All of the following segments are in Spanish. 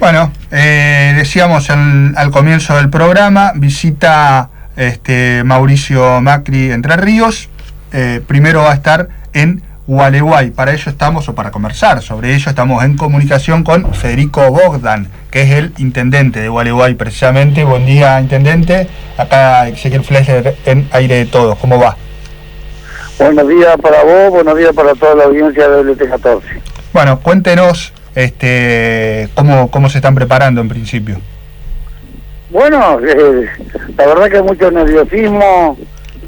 Bueno, decíamos al comienzo del programa, visita Mauricio Macri Entre Ríos. Primero va a estar en Gualeguay. Para ello estamos, o para conversar sobre ello, estamos en comunicación con Federico Bogdan, que es el intendente de Gualeguay precisamente. Buen día, intendente. Acá Ezequiel Flesler en Aire de Todos. ¿Cómo va? Buenos días para vos, buenos días para toda la audiencia de LT14. Bueno, cuéntenos cómo se están preparando en principio. Bueno, la verdad que hay mucho nerviosismo,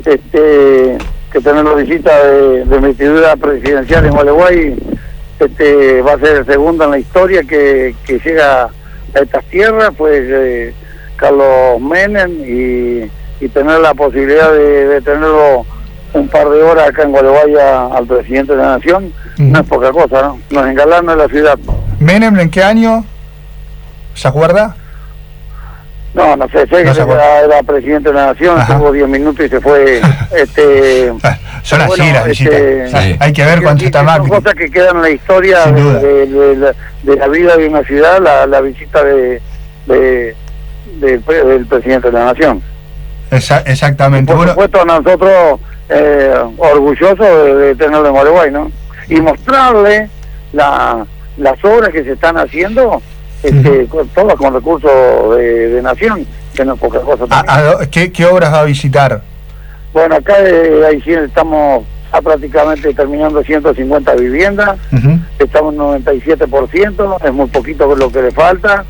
que tener la visita de investidura presidencial en Gualeguay, va a ser el segundo en la historia que llega a estas tierras, pues Carlos Menem, y tener la posibilidad de tenerlo un par de horas acá en Gualeguay al presidente de la Nación, no es poca cosa, ¿no? Nos engalana la ciudad. ¿Menem en qué año? ¿Se acuerda? No sé, sé que era presidente de la Nación, estuvo 10 minutos y se fue. Son así las visitas. Sí. Hay que ver cuánto está Macri. Son cosas que quedan en la historia de la vida de una ciudad, la visita del presidente de la Nación. Exactamente. Y por supuesto, nosotros orgullosos de tenerlo en Gualeguay, ¿no? Y mostrarle las obras que se están haciendo, todas con recursos de Nación, que no es poca cosa también. ¿Qué obras va a visitar? Bueno, acá ahí sí estamos prácticamente terminando 150 viviendas, estamos en 97%, es muy poquito lo que le falta.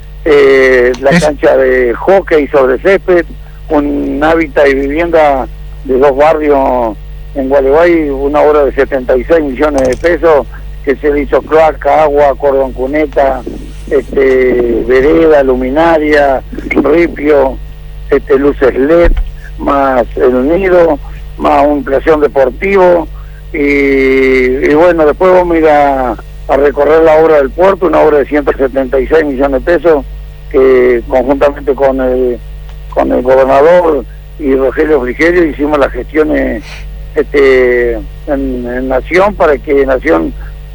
La cancha de hockey sobre césped, un hábitat y vivienda de 2 barrios en Gualeguay, una obra de 76 millones de pesos, que se le hizo cloaca, agua, cordón cuneta, vereda, luminaria, ripio, luces LED, más el nido, más un creación deportivo, y bueno, después vamos a ir a recorrer la obra del puerto, una obra de 176 millones de pesos, que conjuntamente con el gobernador y Rogelio Frigerio hicimos las gestiones en Nación, para que Nación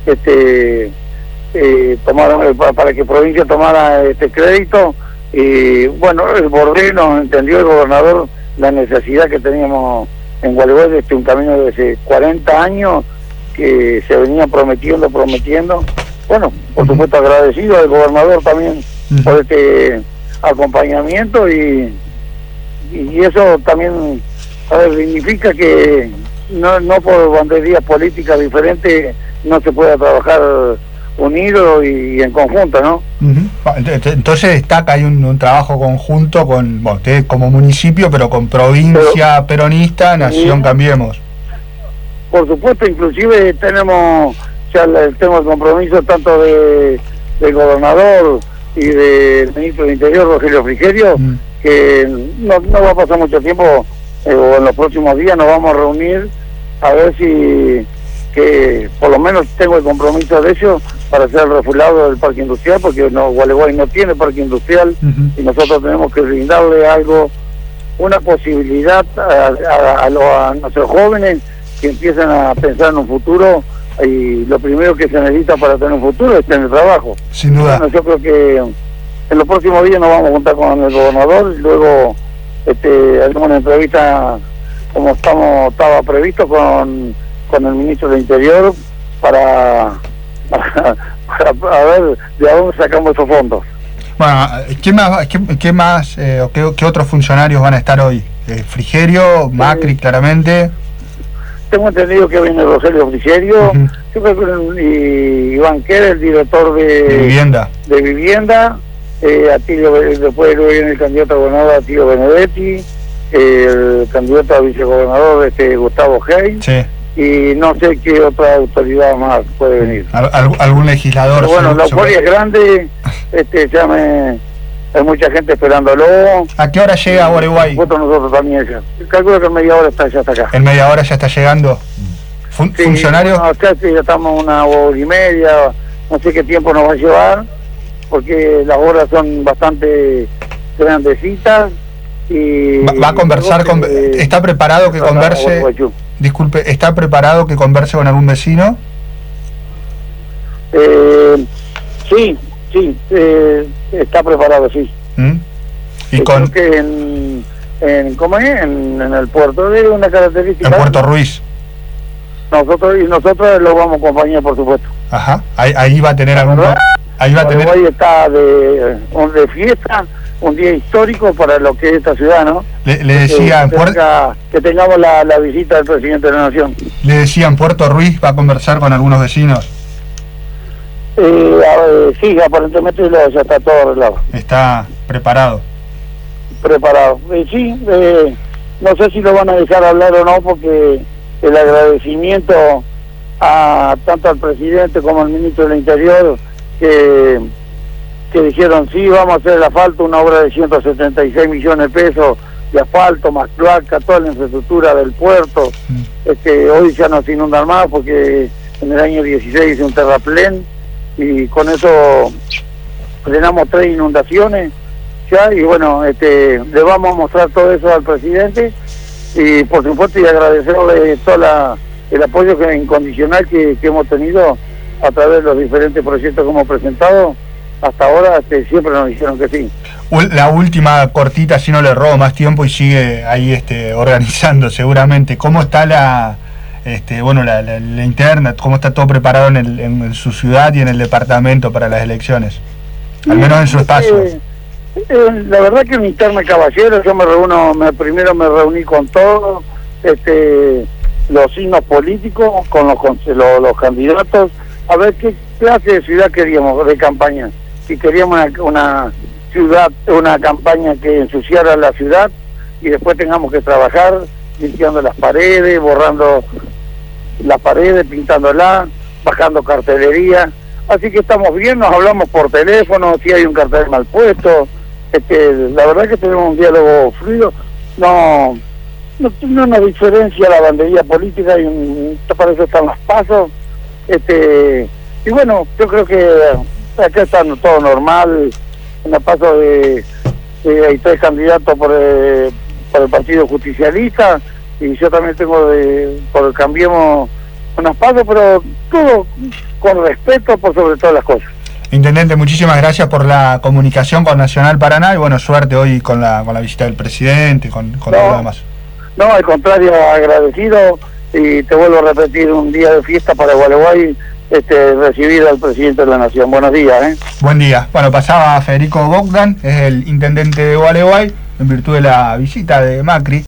para que provincia tomara este crédito. Y bueno, el Bordeno entendió, el gobernador, la necesidad que teníamos en Gualeguay de un camino de hace 40 años que se venía prometiendo. Bueno, por supuesto agradecido al gobernador también por este acompañamiento, y eso también significa que no por banderías políticas diferentes no se puede trabajar unido y en conjunto, ¿no? Entonces destaca, hay un trabajo conjunto con ustedes como municipio, pero con provincia peronista, Nación Cambiemos. Por supuesto, inclusive tengo el compromiso tanto del gobernador y del ministro del Interior, Rogelio Frigerio, que no va a pasar mucho tiempo, o en los próximos días nos vamos a reunir a ver si, que por lo menos tengo el compromiso de ellos para hacer el refulado del parque industrial, porque Gualeguay no tiene parque industrial, y nosotros tenemos que brindarle algo, una posibilidad a nuestros jóvenes que empiezan a pensar en un futuro, y lo primero que se necesita para tener un futuro es tener trabajo. Sin duda. Bueno, yo creo que en los próximos días nos vamos a juntar con el gobernador, y luego haremos una entrevista como estaba previsto con el ministro del Interior para ver de dónde sacamos esos fondos. Bueno, ¿qué más qué otros funcionarios van a estar hoy? Frigerio, Macri, claramente. Tengo entendido que viene Rogelio Frigerio, yo creo que Iván Quer, el director de vivienda, después viene el candidato a gobernador Atilio Benedetti, el candidato a vicegobernador Gustavo Hey, y no sé qué otra autoridad más puede venir. ¿Algún legislador? Pero bueno, la euforia es grande, hay mucha gente esperándolo. ¿A qué hora llega a Gualeguay? Nosotros también, calculo que en media hora ya está acá. ¿En media hora ya está llegando? ¿Funcionarios? Bueno, acá ya estamos 1 hora y media, no sé qué tiempo nos va a llevar, porque las horas son bastante grandecitas. Y va a conversar con... ¿Está preparado que converse? Disculpe, ¿está preparado que converse con algún vecino? Sí, Sí, está preparado, sí. ¿Y con creo que ¿cómo es? En el puerto de una característica. En Puerto Ruiz. Nosotros lo vamos a acompañar, por supuesto. Ajá. Ahí va a tener algún. Ahí va a tener. Uruguay está de fiesta, un día histórico para lo que es esta ciudad, ¿no? Le decían que tengamos la visita del presidente de la Nación. Le decían, Puerto Ruiz va a conversar con algunos vecinos. Sí, aparentemente ya está todo arreglado. Está preparado. Sí, no sé si lo van a dejar hablar o no, porque el agradecimiento tanto al presidente como al ministro del Interior, que dijeron sí, vamos a hacer el asfalto, una obra de 176 millones de pesos de asfalto, más cloaca, toda la infraestructura del puerto. Hoy ya no se inundan más porque en el año 16 hice un terraplén y con eso frenamos 3 inundaciones ya, y bueno, le vamos a mostrar todo eso al presidente y por supuesto y agradecerle todo el apoyo incondicional que hemos tenido a través de los diferentes proyectos que hemos presentado. Hasta ahora siempre nos dijeron que sí. La última cortita, si no le robo más tiempo y sigue ahí organizando seguramente. ¿Cómo está la interna? ¿Cómo está todo preparado en su ciudad y en el departamento para las elecciones? Al menos en su espacio. La verdad que en interna caballero, yo primero me reuní con todos los signos políticos, con los candidatos, a ver qué clase de ciudad queríamos de campaña. Si queríamos una campaña que ensuciara la ciudad y después tengamos que trabajar limpiando las paredes, borrando las paredes, pintándolas, bajando cartelería. Así que estamos bien, nos hablamos por teléfono, si hay un cartel mal puesto. La verdad que tenemos un diálogo fluido. No nos diferencia la bandería política y para eso están los pasos. Y bueno, yo creo que acá está todo normal. En el paso hay 3 candidatos por el Partido Justicialista y yo también tengo por el Cambiemos unos pasos, pero todo con respeto por sobre todas las cosas. Intendente, muchísimas gracias por la comunicación con Nacional Paraná y bueno, suerte hoy con la visita del presidente, con todo lo demás. No, al contrario, agradecido, y te vuelvo a repetir, un día de fiesta para Gualeguay, recibir al presidente de la Nación. Buenos días. Buen día. Bueno, pasaba Federico Bogdan, es el intendente de Gualeguay, en virtud de la visita de Macri.